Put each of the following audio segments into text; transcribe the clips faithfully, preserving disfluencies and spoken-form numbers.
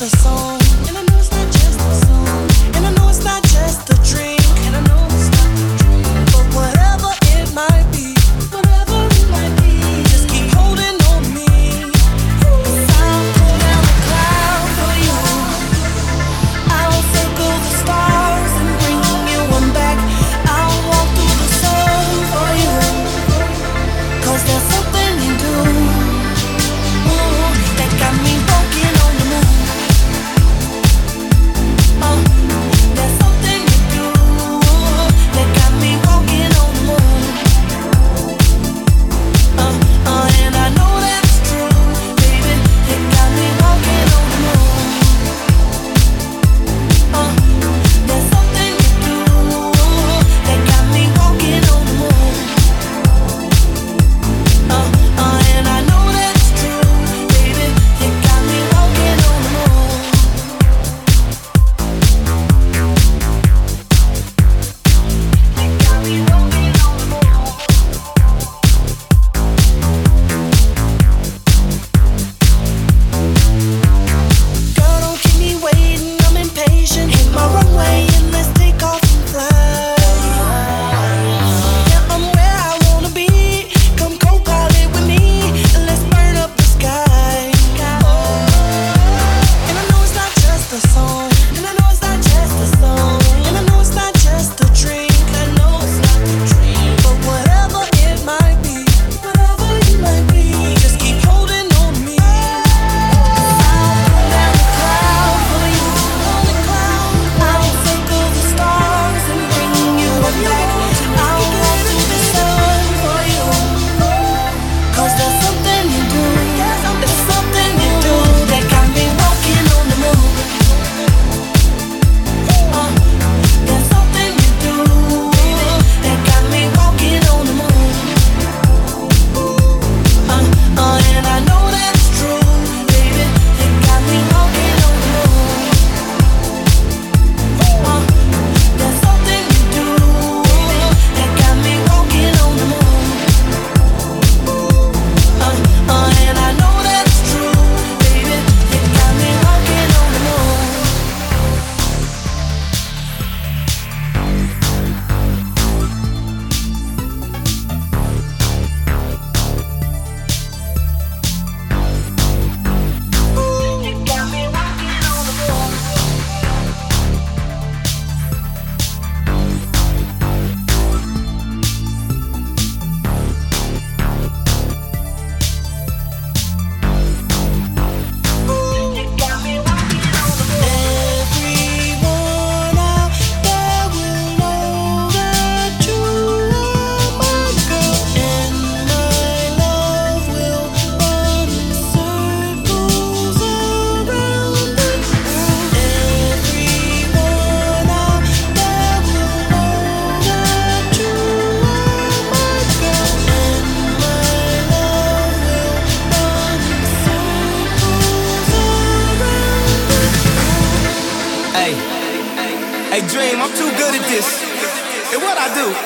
Hey Dream, I'm too good at this. And what I do?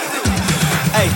Hey,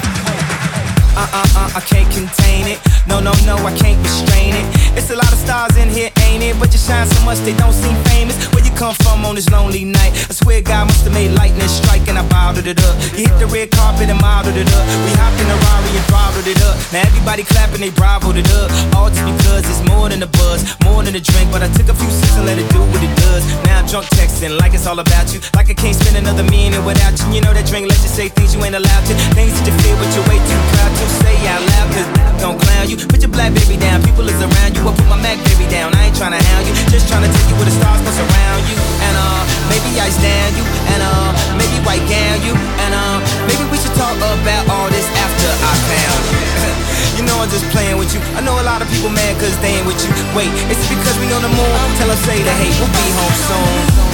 uh-uh-uh, I can't contain it. No, no, no, I can't restrain it. It's a lot of stars in here, ain't it? But you shine so much they don't seem famous. Where you come from on this lonely night? I swear God must have made lightning strike and I bottled it up. You hit the red carpet and modeled it up. We hopped in a Rari and throttled it up. Now everybody clapping, they bravoed it up. All just because it's more than a buzz, more than a drink. But I took a few sips and let it do what it does. Now I'm drunk texting like it's all about you. Like I can't spend another minute without you. You know that drink lets you say things you ain't allowed to. Things that you feel but you're way too proud to say out loud. Cause don't clown you. Put your black baby down, people is around you. I put my Mac baby down, I ain't tryna hound you. Just tryna take you where the stars must surround you. And uh, maybe ice down you. And uh, maybe white gown you. And uh, maybe we should talk about all this after I found you. You know I'm just playing with you. I know a lot of people mad cause they ain't with you. Wait, is it because we on the moon? Tell them say that hey, we'll be home soon.